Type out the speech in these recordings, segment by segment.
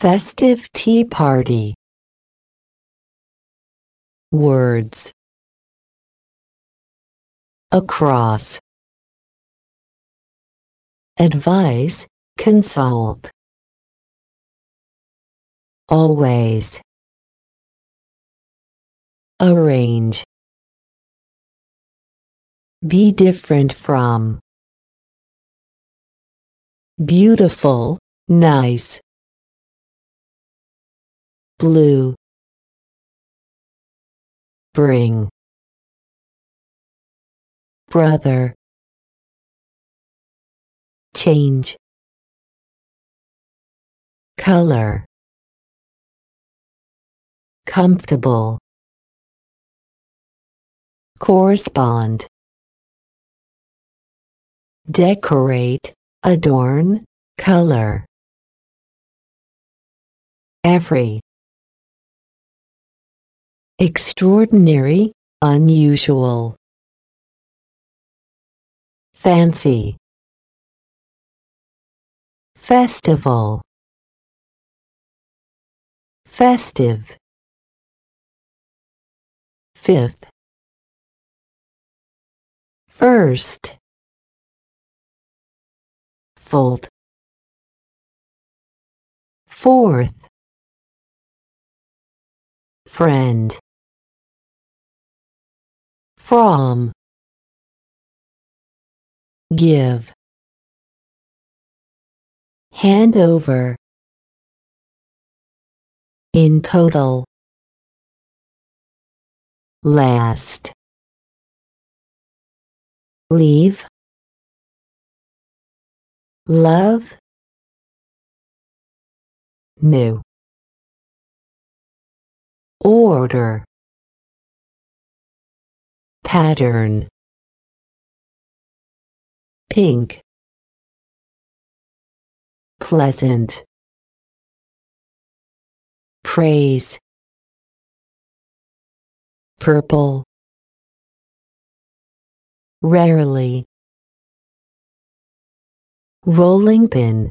Festive tea party. Words. Across. Advice, consult. Always. Arrange. Be different from. Beautiful, nice. Blue. Bring. Brother. Change. Color. Comfortable. Correspond. Decorate, adorn, color. Every. Extraordinary, unusual. Fancy. Festival. Festive. Fifth. First. Fold. Fourth. Friend. From. Give. Hand over. In total. Last. Leave. Love. New. Order. Pattern. Pink. Pleasant. Praise. Purple. Rarely. Rolling pin.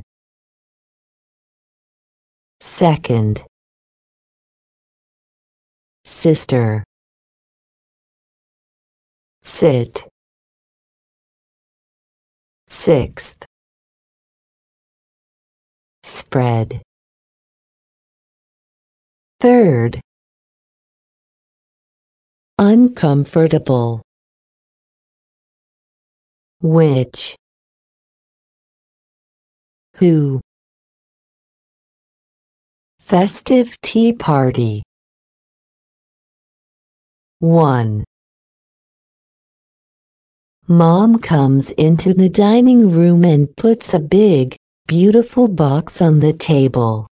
Second. Sister. Sit. Sixth. Spread. Third. Uncomfortable. Which. Who. Festive tea party. 1. Mom comes into the dining room and puts a big, beautiful box on the table.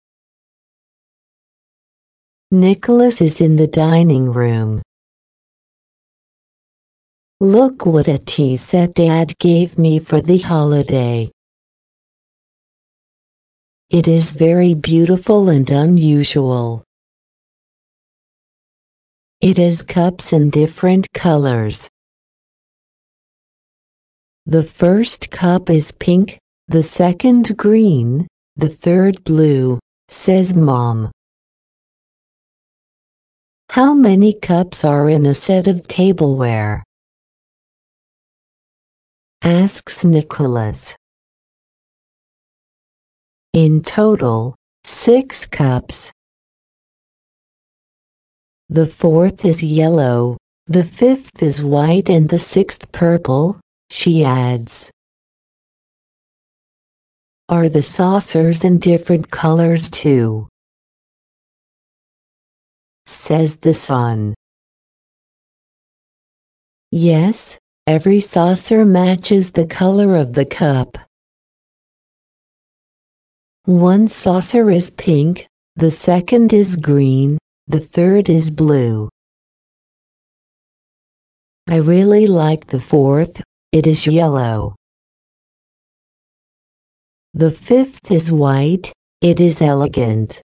Nicholas is in the dining room. Look what a tea set Dad gave me for the holiday. It is very beautiful and unusual. It has cups in different colors. The first cup is pink, the second green, the third blue, says Mom. How many cups are in a set of tableware? Asks Nicholas. In total, 6 cups. The fourth is yellow, the fifth is white and the sixth purple, she adds. Are the saucers in different colors too? Says the son. Yes, every saucer matches the color of the cup. One saucer is pink, the second is green, the third is blue. I really like the fourth, it is yellow. The fifth is white, it is elegant.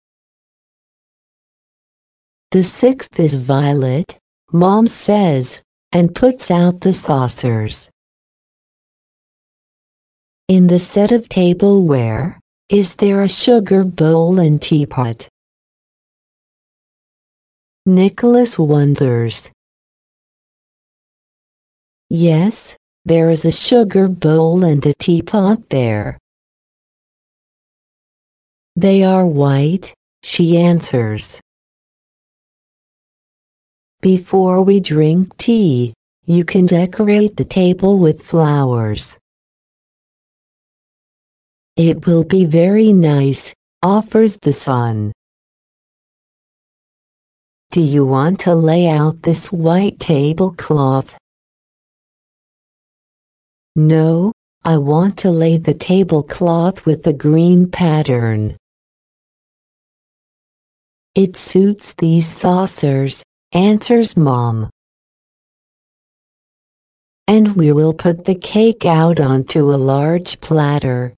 The sixth is violet, Mom says, and puts out the saucers. In the set of tableware, Is there a sugar bowl and teapot? Nicholas wonders. Yes, there is a sugar bowl and a teapot there. They are white, she answers. Before we drink tea, you can decorate the table with flowers. It will be very nice, offers the son. Do you want to lay out this white tablecloth? No, I want to lay the tablecloth with the green pattern. It suits these saucers, answers Mom. And we will put the cake out onto a large platter.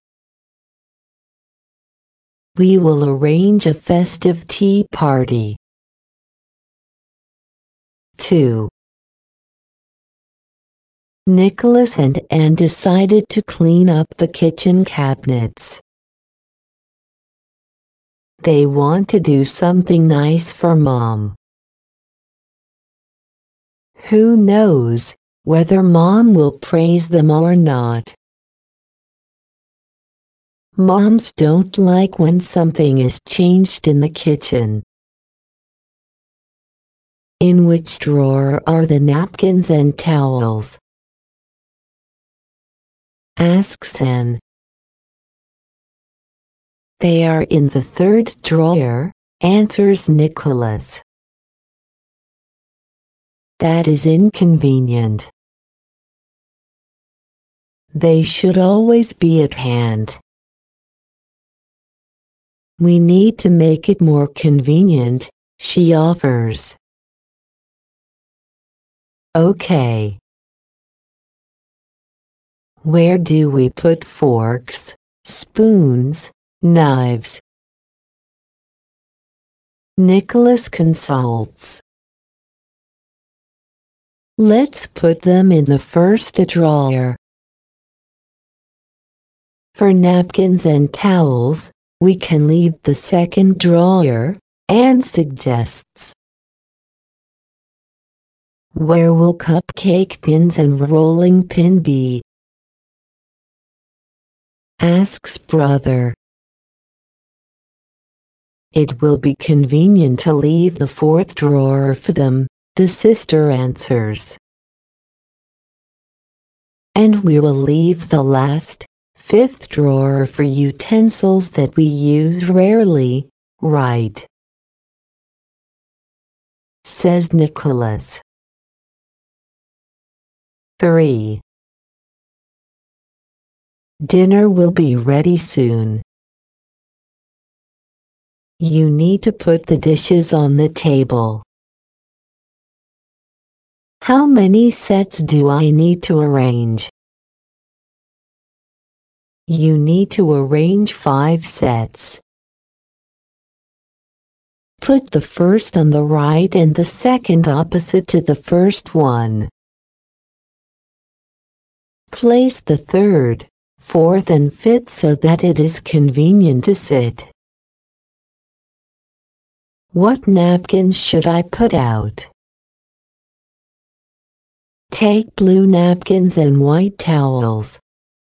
We will arrange a festive tea party. 2. Nicholas and Anne decided to clean up the kitchen cabinets. They want to do something nice for Mom. Who knows whether Mom will praise them or not? Moms don't like when something is changed in the kitchen. In which drawer are the napkins and towels? Asks Anne. They are in the third drawer, answers Nicholas. That is inconvenient. They should always be at hand. We need to make it more convenient, she offers. Okay. Where do we put forks, spoons, knives? Nicholas consults. Let's put them in the first drawer. For napkins and towels, we can leave the second drawer, Anne suggests. Where will cupcake tins and rolling pin be? Asks brother. It will be convenient to leave the fourth drawer for them, the sister answers. And we will leave the last, fifth drawer for utensils that we use rarely, right? Says Nicholas. 3. Dinner will be ready soon. You need to put the dishes on the table. How many sets do I need to arrange? You need to arrange 5 sets. Put the first on the right and the second opposite to the first one. Place the third, fourth and fifth so that it is convenient to sit. What napkins should I put out? Take blue napkins and white towels.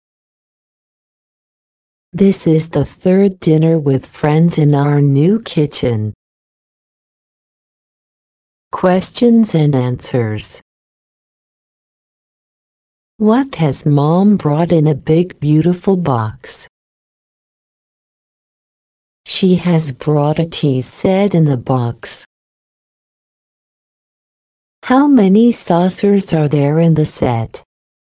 This is the third dinner with friends in our new kitchen. Questions and answers. What has Mom brought in a big beautiful box? She has brought a tea set in the box. How many saucers are there in the set?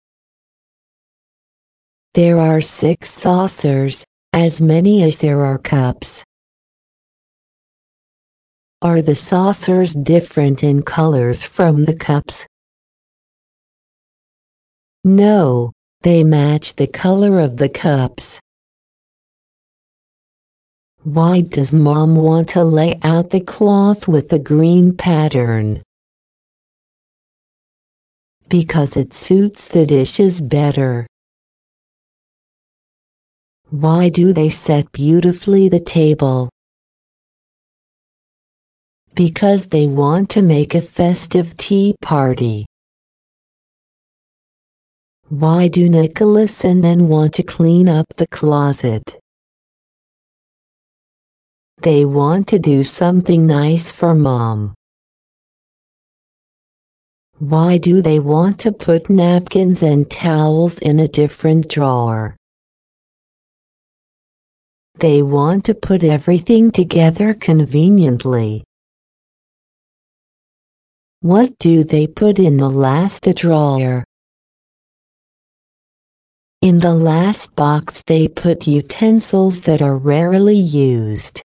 There are 6 saucers, as many as there are cups. Are the saucers different in colors from the cups? No, they match the color of the cups. Why does Mom want to lay out the cloth with the green pattern? Because it suits the dishes better. Why do they set beautifully the table? Because they want to make a festive tea party. Why do Nicholas and Nan want to clean up the closet? They want to do something nice for Mom. Why do they want to put napkins and towels in a different drawer? They want to put everything together conveniently. What do they put in the last drawer? In the last box they put utensils that are rarely used.